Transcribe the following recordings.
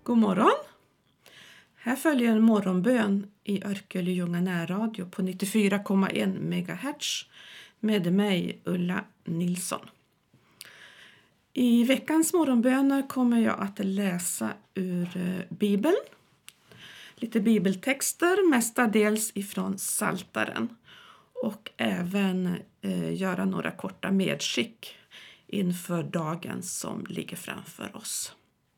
God morgon! Här följer en morgonbön i Örkelljunga närradio på 94,1 MHz med mig, Ulla Nilsson. I veckans morgonböner kommer jag att läsa ur Bibeln. Lite bibeltexter, mestadels ifrån Psaltaren. Och även göra några korta medskick inför dagen som ligger framför oss.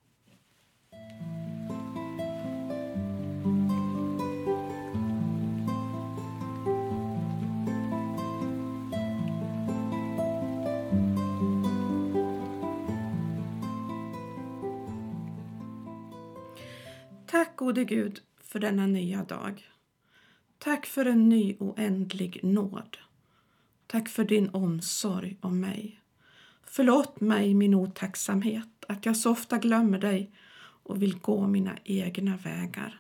Tack gode Gud för denna nya dag. Tack för en ny oändlig nåd. Tack för din omsorg om mig. Förlåt mig min otacksamhet, att jag så ofta glömmer dig och vill gå mina egna vägar.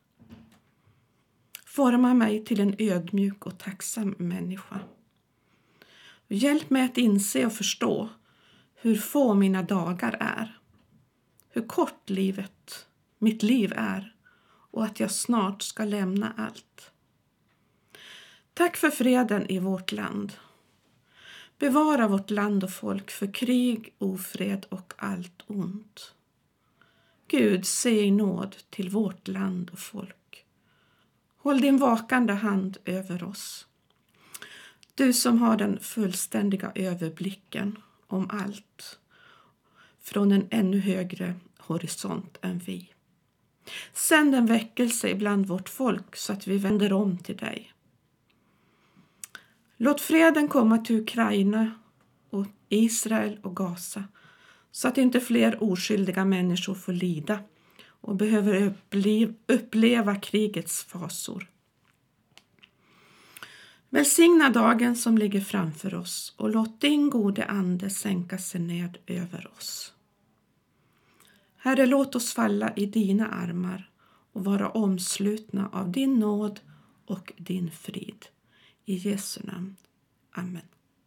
Forma mig till en ödmjuk och tacksam människa. Hjälp mig att inse och förstå hur få mina dagar är. Hur kort mitt liv är och att jag snart ska lämna allt. Tack för freden i vårt land. Bevara vårt land och folk för krig, ofred och allt ont. Gud, se i nåd till vårt land och folk. Håll din vakande hand över oss. Du som har den fullständiga överblicken om allt från en ännu högre horisont än vi. Sänd en väckelse ibland vårt folk så att vi vänder om till dig. Låt freden komma till Ukraina och Israel och Gaza så att inte fler oskyldiga människor får lida och behöver uppleva krigets fasor. Välsigna dagen som ligger framför oss och låt din gode ande sänka sig ned över oss. Herre, låt oss falla i dina armar och vara omslutna av din nåd och din frid. I Jesu namn. Amen.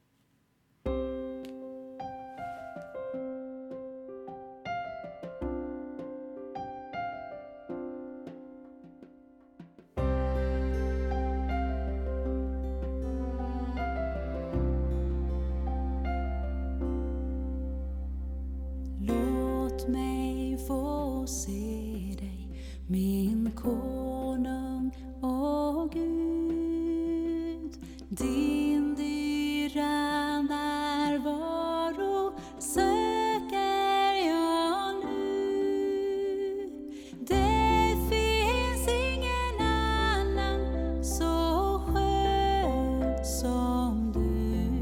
Låt mig få se dig, min konung och Gud, din dyra närvaro söker jag nu. Det finns ingen annan så skön som du.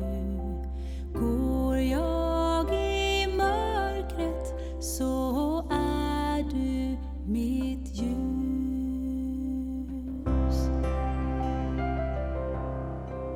Går jag i mörkret så är du mitt ljus.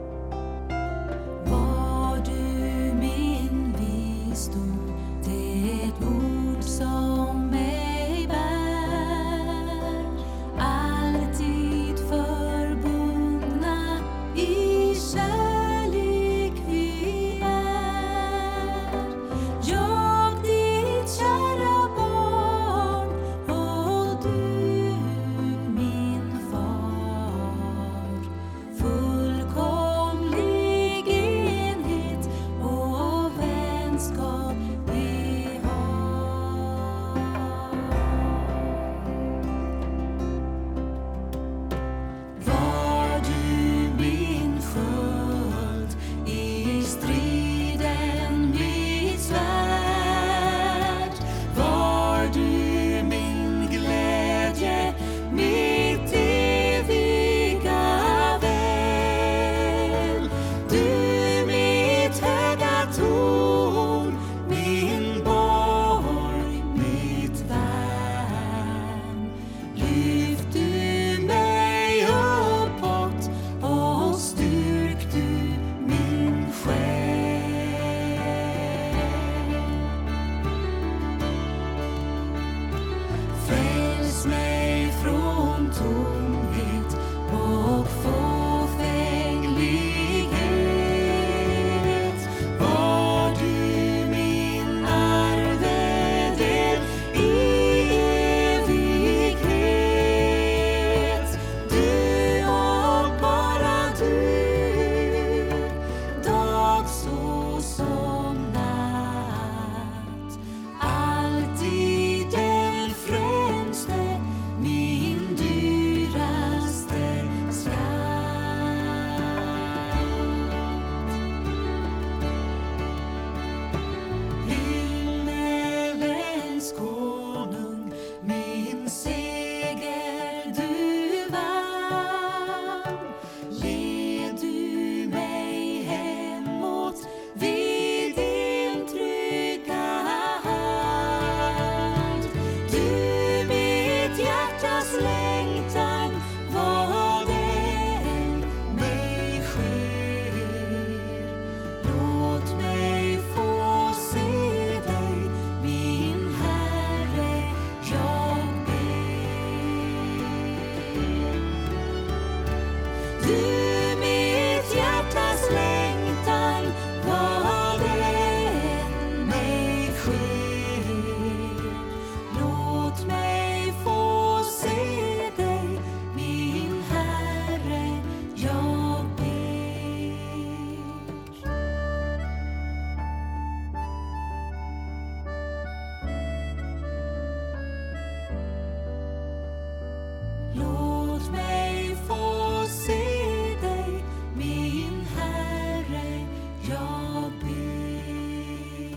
du mitt hjärtas längtan, vad än mig sker. Låt mig få se dig, min Herre, jag ber. Låt mig få se dig, min Herre, jag ber.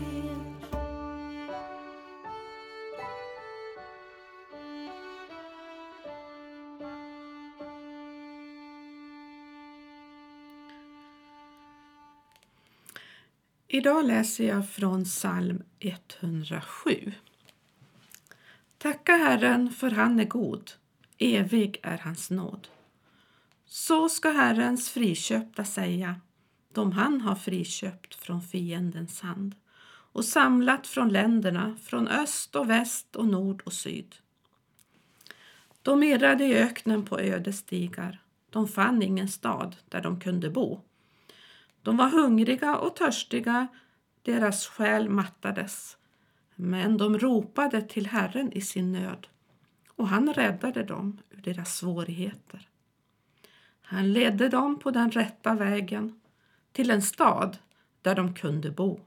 Idag läser jag från psalm 107. Tacka Herren, för han är god. Evig är hans nåd. Så ska Herrens friköpta säga, de han har friköpt från fiendens hand och samlat från länderna, från öst och väst och nord och syd. De irrade i öknen på öde stigar. De fann ingen stad där de kunde bo. De var hungriga och törstiga, deras själ mattades. Men de ropade till Herren i sin nöd, och han räddade dem ur deras svårigheter. Han ledde dem på den rätta vägen, till en stad där de kunde bo.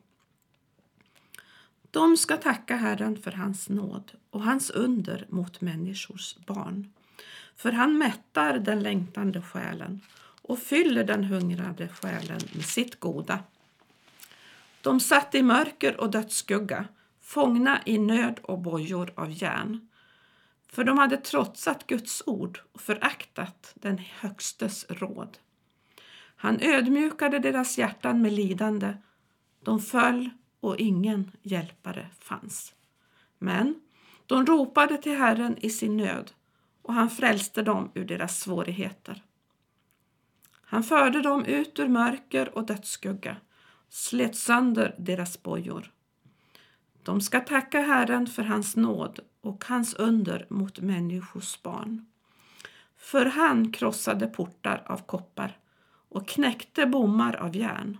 De ska tacka Herren för hans nåd och hans under mot människors barn. För han mättar den längtande själen och fyller den hungrade själen med sitt goda. De satt i mörker och dödsskugga, fångna i nöd och bojor av järn. För de hade trotsat Guds ord och föraktat den högstes råd. Han ödmjukade deras hjärtan med lidande. De föll och ingen hjälpare fanns. Men de ropade till Herren i sin nöd, och han frälste dem ur deras svårigheter. Han förde dem ut ur mörker och dödsskugga, slet sönder deras bojor. De ska tacka Herren för hans nåd och hans under mot människors barn. För han krossade portar av koppar och knäckte bommar av järn.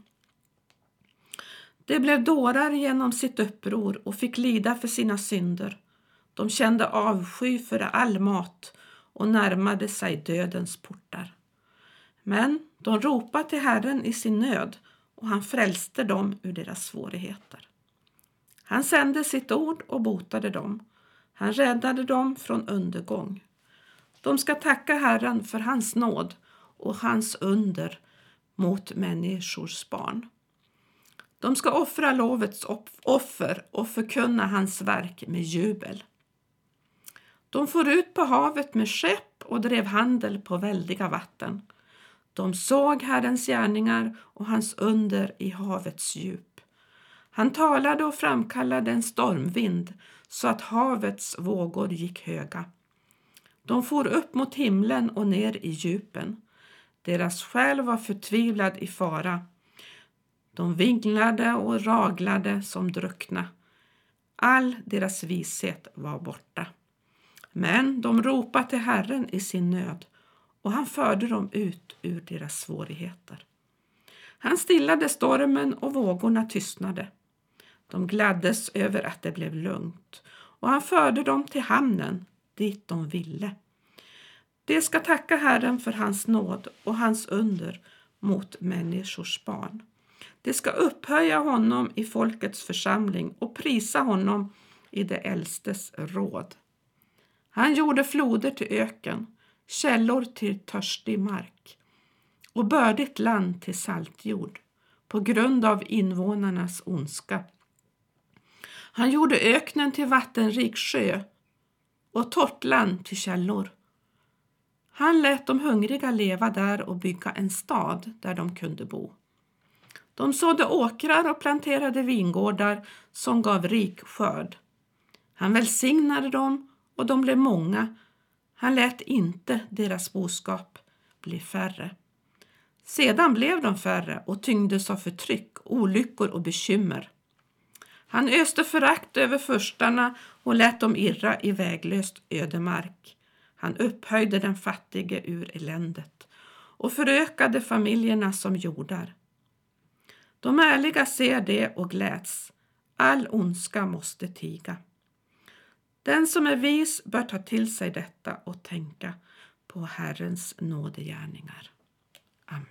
De blev dårar genom sitt uppror och fick lida för sina synder. De kände avsky för all mat och närmade sig dödens portar. Men de ropade till Herren i sin nöd, och han frälste dem ur deras svårigheter. Han sände sitt ord och botade dem. Han räddade dem från undergång. De ska tacka Herren för hans nåd och hans under mot människors barn. De ska offra lovets offer och förkunna hans verk med jubel. De for ut på havet med skepp och drev handel på väldiga vatten. De såg Herrens gärningar och hans under i havets djup. Han talade och framkallade en stormvind så att havets vågor gick höga. De for upp mot himlen och ner i djupen. Deras själ var förtvivlad i fara. De vinglade och raglade som druckna. All deras vishet var borta. Men de ropade till Herren i sin nöd, och han förde dem ut ur deras svårigheter. Han stillade stormen och vågorna tystnade. De gladdes över att det blev lugnt, och han förde dem till hamnen dit de ville. De ska tacka Herren för hans nåd och hans under mot människors barn. De ska upphöja honom i folkets församling och prisa honom i det äldstes råd. Han gjorde floder till öken, källor till törstig mark och bördigt land till saltjord på grund av invånarnas ondska. Han gjorde öknen till vattenrik sjö och torrt land till källor. Han lät de hungriga leva där och bygga en stad där de kunde bo. De sådde åkrar och planterade vingårdar som gav rik skörd. Han välsignade dem och de blev många. Han lät inte deras boskap bli färre. Sedan blev de färre och tyngdes av förtryck, olyckor och bekymmer. Han öste förakt över förstarna och lät dem irra i väglöst ödemark. Han upphöjde den fattige ur eländet och förökade familjerna som jordar. De ärliga ser det och gläds. All ondska måste tiga. Den som är vis bör ta till sig detta och tänka på Herrens nådegärningar. Amen.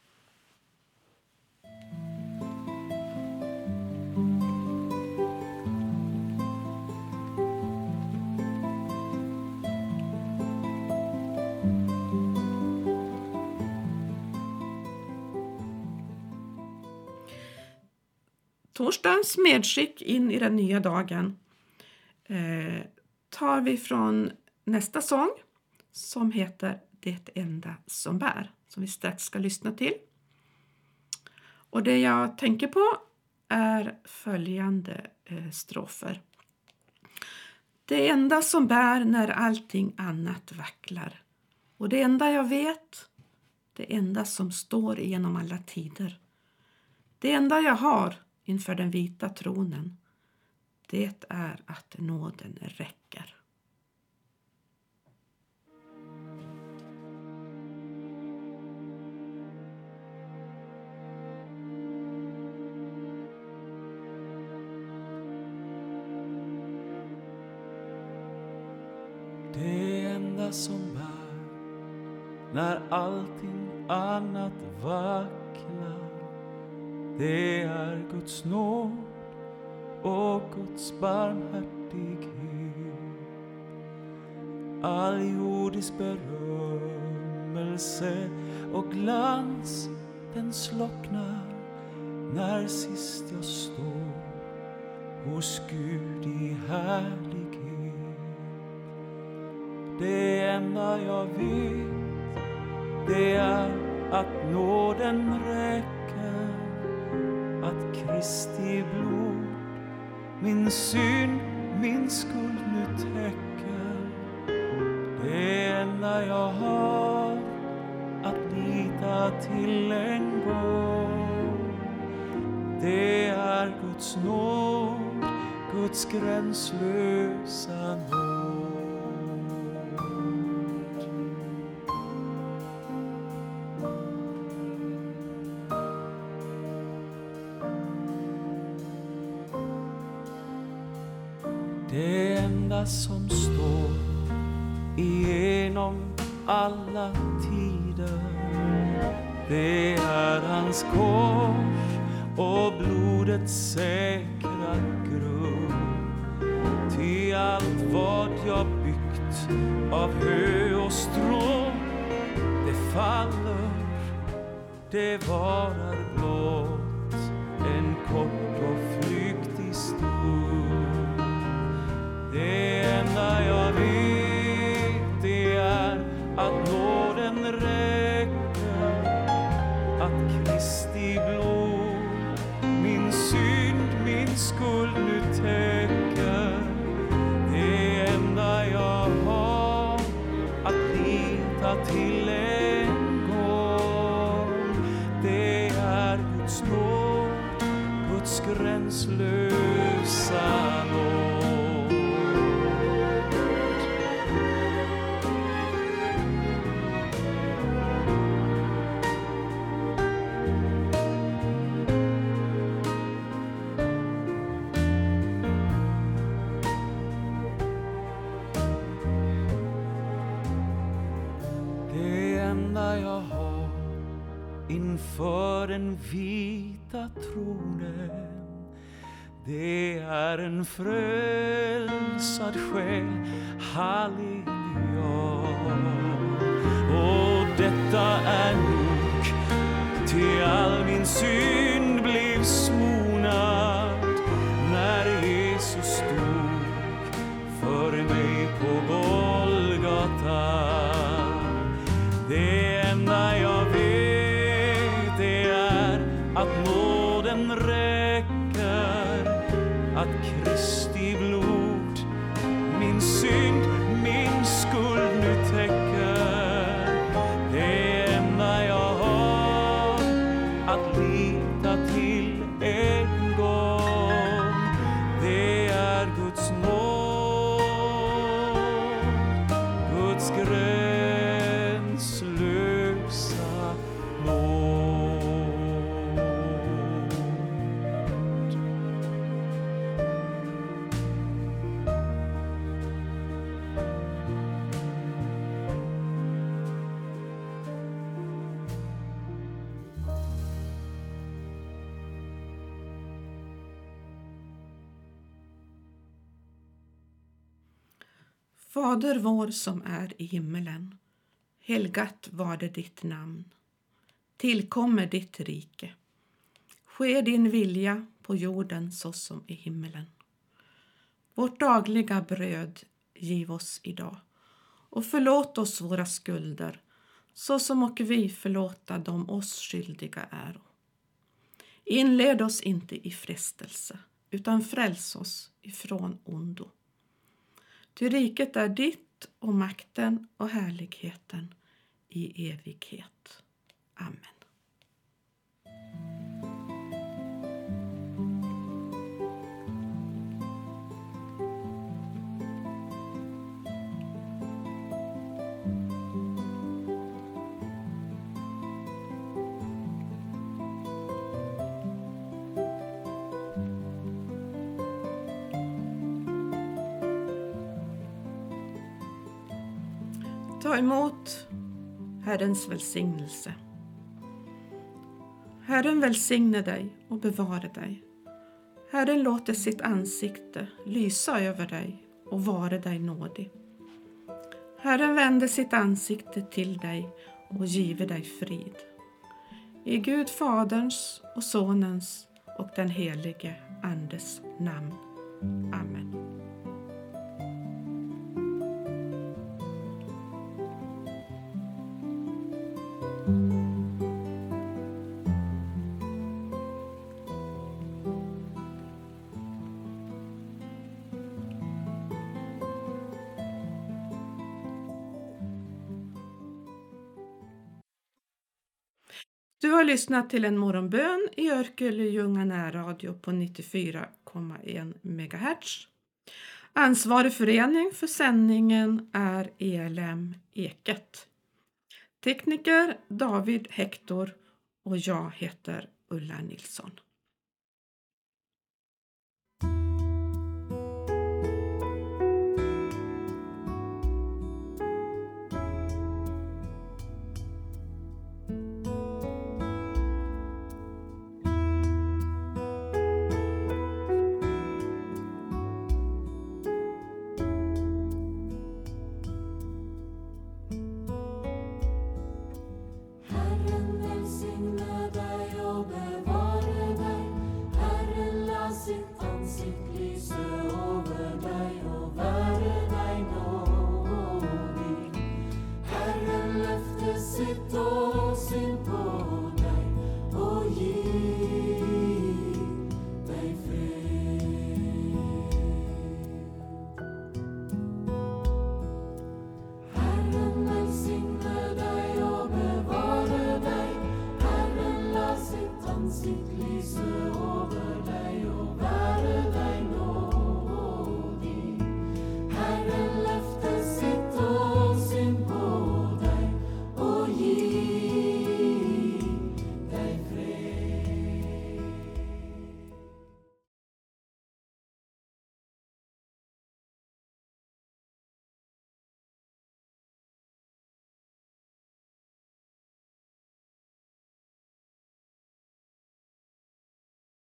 Torsdagens medskick in i den nya dagen tar vi från nästa sång som heter Det enda som bär, som vi strax ska lyssna till. Och det jag tänker på är följande strofer. Det enda som bär när allting annat vacklar. Och det enda jag vet, det enda som står genom alla tider. Det enda jag har inför den vita tronen, det är att nåden räcker. Det enda som bär när allting annat vacklar, det är Guds nåd och Guds barmhärtighet. All jordisk berömmelse och glans, den slocknar när sist jag står hos Gud i härlighet. Det enda jag vet, det är att nåden räcker, att Kristi blod min synd, min skuld nu täcker. Det enda jag har att lita till en gång, det är Guds nåd, Guds gränslösa nåd. Det enda som står igenom alla tider, det är hans kors och blodets säkra grund. Till allt vad jag byggt av hö och strå, det faller, det varar blott en kort och flyktig stund. Det enda jag vet, det är att nåden räcker, att Kristi blod min synd, min skuld nu täcker. Det enda jag har att lita till en gång, det är Guds nåd, Guds gränslösa nåd. Jag har inför den vita tronen, det är en frälsad själ, halleluja. Och detta är nog, till all min synd blev smonad när Jesus stod för mig på Golgata. Det enda jag vet, det är att nåden räcker, att Kristi blod min synd, min skuld nu täcker. Det enda jag har att lita till en gång, det är Guds nåd, Guds gränslösa. Fader vår som är i himmelen. Helgat var det ditt namn. Tillkommer ditt rike. Ske din vilja på jorden så som i himmelen. Vårt dagliga bröd giv oss idag. Och förlåt oss våra skulder, så som och vi förlåta dem oss skyldiga äro. Inled oss inte i frestelse, utan fräls oss ifrån ondo. Ty riket är ditt och makten och härligheten i evighet. Amen. Ta emot Herrens välsignelse. Herren välsigne dig och bevara dig. Herren låter sitt ansikte lysa över dig och vare dig nådig. Herren vände sitt ansikte till dig och give dig frid. I Gud Faderns och Sonens och den helige Andes namn. Amen. Du har lyssnat till en morgonbön i Örkelljunga närradio på 94,1 MHz. Ansvarig förening för sändningen är ELM Eket. Tekniker David Hector och jag heter Ulla Nilsson. Herren välsigne dig och bevare dig. Herren låt sitt ansikte lysa över dig och vare dig nådig. Herren lyfte sitt åsyn på dig och giv dig fred. Herren välsigne dig och bevare dig. Herren låt sitt ansikte